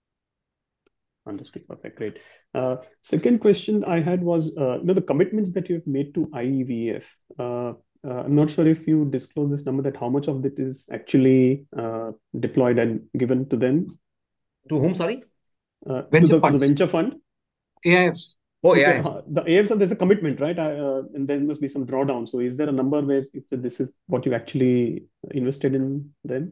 Understood. Perfect. Great. Second question I had was, the commitments that you've made to IEVF. I'm not sure if you disclose this number, that how much of it is actually deployed and given to them. To whom, sorry? To the venture fund. AIFs. Oh, AIFs. The AIFs, there's a commitment, right? And there must be some drawdown. So is there a number where this is what you actually invested in them?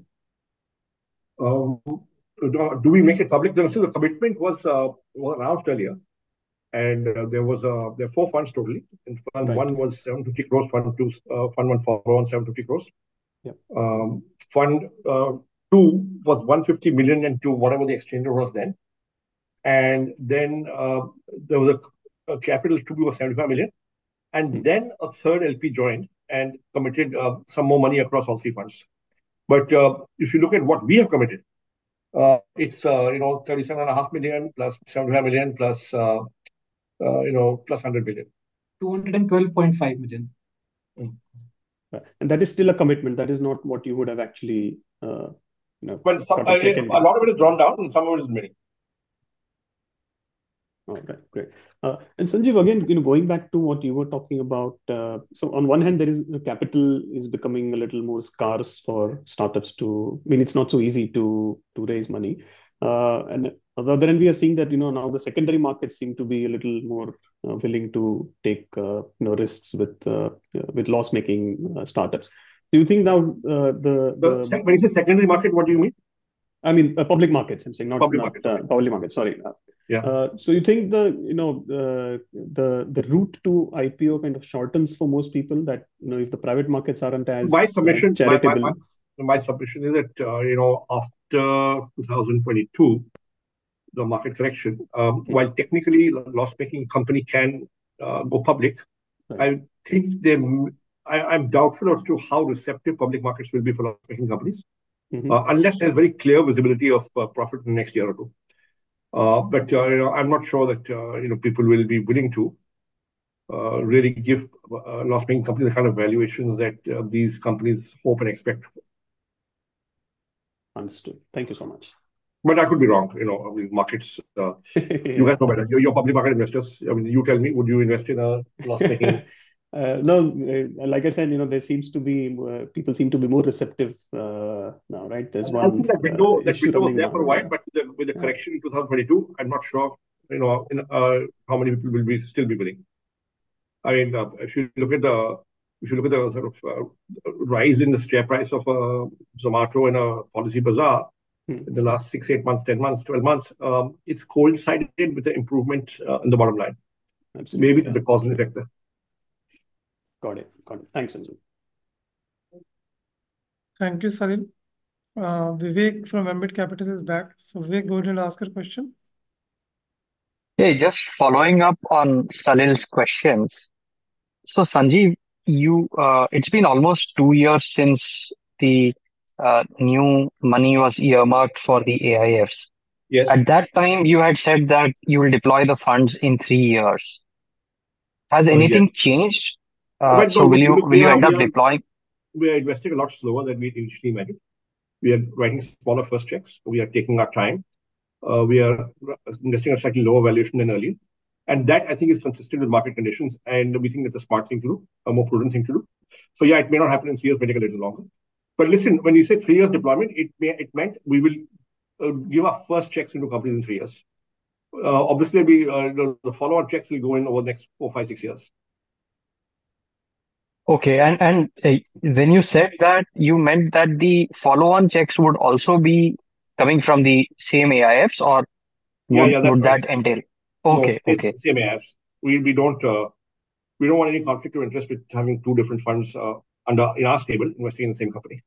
Do we make it public? So the commitment was announced earlier, and there are 4 funds totally. And fund 1 was 750 crores. Fund 2, fund 1 follow-on 750 crores. Yeah. Fund 2 was 150 million into whatever the exchange was then, and then there was a capital to be was 75 million, and then a third LP joined and committed some more money across all 3 funds. But if you look at what we have committed, It's 37.5 million plus 75 million plus plus 100 million. 212.5 million. And that is still a commitment. That is not what you would have actually Well, got a check a in. lot of it is drawn down and some of it is remaining. All right, great. And Sanjeev, again, going back to what you were talking about. So on one hand, there is capital is becoming a little more scarce for startups to. I mean, it's not so easy to raise money. And on the other hand, we are seeing that now the secondary markets seem to be a little more willing to take risks with loss-making startups. Do you think now when you say secondary market, what do you mean? I mean, public markets. I'm saying not public markets. Public markets. Sorry. Yeah. So you think the route to IPO kind of shortens for most people, that if the private markets aren't as charitable. My submission is that after 2022, the market correction, while technically loss-making company can go public, right. I think I'm doubtful as to how receptive public markets will be for loss-making companies, unless there's very clear visibility of profit in the next year or two. But I'm not sure that people will be willing to really give loss-making companies the kind of valuations that these companies hope and expect. Understood. Thank you so much. But I could be wrong. Markets. You guys know better. You're public market investors. I mean, you tell me. Would you invest in a loss-making? No, like I said, there seems to be people seem to be more receptive now, right? There's one. I think that window was there for a while, but with the correction in 2022, I'm not sure. How many people will still be willing. I mean, if you look at the sort of rise in the share price of Zomato and Policy Bazaar in the last 6, 8 months, 10 months, 12 months, it's coincided with the improvement in the bottom line. Absolutely. Maybe there's a cause and effect there. Got it. Thanks, Sanjeev. Thank you, Salil. Vivek from Ambit Capital is back. So Vivek, go ahead and ask your question. Hey, just following up on Salil's questions. So Sanjeev, it's been almost 2 years since the new money was earmarked for the AIFs. Yes. At that time, you had said that you will deploy the funds in 3 years. Has anything changed? So will you end up deploying? We are investing a lot slower than we initially imagined. We are writing smaller first checks. We are taking our time. We are investing at a slightly lower valuation than earlier. And that, I think, is consistent with market conditions. And we think that's a smart thing to do, a more prudent thing to do. So yeah, it may not happen in 3 years, may take a little longer. But listen, when you say 3 years deployment, it meant we will give our first checks into companies in 3 years. Obviously, the follow-on checks will go in over the next 4, 5, 6 years. Okay, and when you said that, you meant that the follow-on checks would also be coming from the same AIFs, or would that entail? Okay, no, okay. Same AIFs. We don't want any conflict of interest with having 2 different funds in our stable investing in the same company.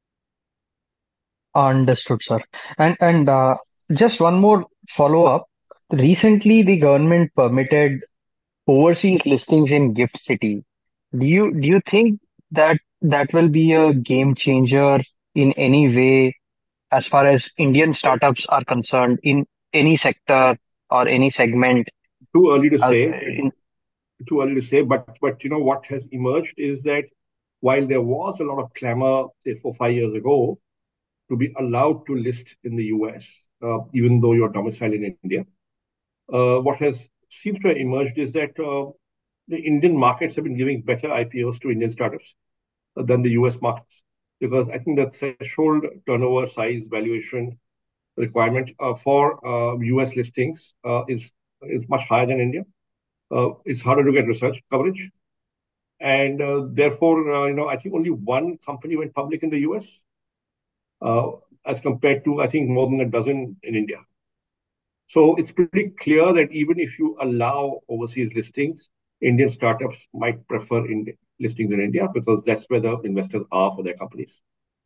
Understood, sir. And just one more follow-up. Recently, the government permitted overseas listings in GIFT City. Do you think that will be a game changer in any way as far as Indian startups are concerned in any sector or any segment? Too early to say. Too early to say. But what has emerged is that while there was a lot of clamor, say 4, 5 years ago, to be allowed to list in the US, even though you're domiciled in India, what seems to have emerged is that the Indian markets have been giving better IPOs to Indian startups than the US markets. Because I think the threshold turnover size valuation requirement for US listings is much higher than India. It's harder to get research coverage. And therefore, I think only one company went public in the US as compared to, I think, more than a dozen in India. So it's pretty clear that even if you allow overseas listings, Indian startups might prefer listings in India because that's where the investors are for their companies.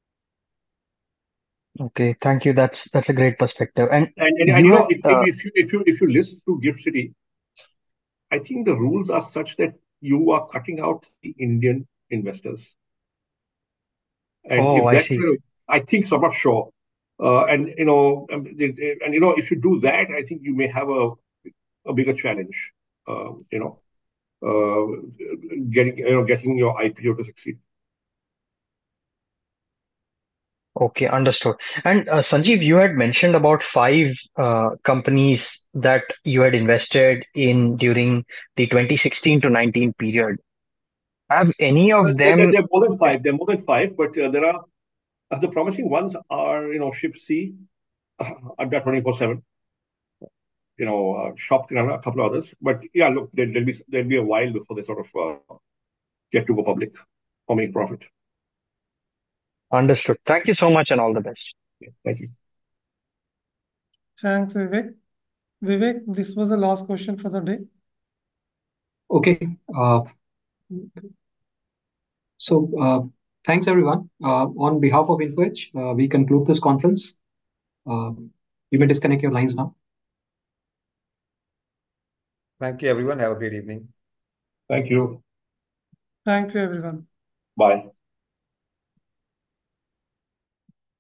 Okay, thank you. That's a great perspective. And if you list through GIFT City, I think the rules are such that you are cutting out the Indian investors. And I see. I think so. I'm not sure. And if you do that, I think you may have a bigger challenge. Getting your IPO to succeed. Okay, understood. And Sanjeev, you had mentioned about five companies that you had invested in during the 2016 to 19 period. Have any of them? They're more than five. They're more than five, but there are the promising ones are Shipsy, Adda 24/7, Shopkirana, a couple of others. But yeah, look, there'll be a while before they sort of get to go public or make profit. Understood. Thank you so much and all the best. Yeah, thank you. Thanks, Vivek. Vivek, this was the last question for the day. Okay. Thanks everyone. On behalf of InfoEdge, we conclude this conference. You may disconnect your lines now. Thank you, everyone. Have a great evening. Thank you. Thank you, everyone. Bye.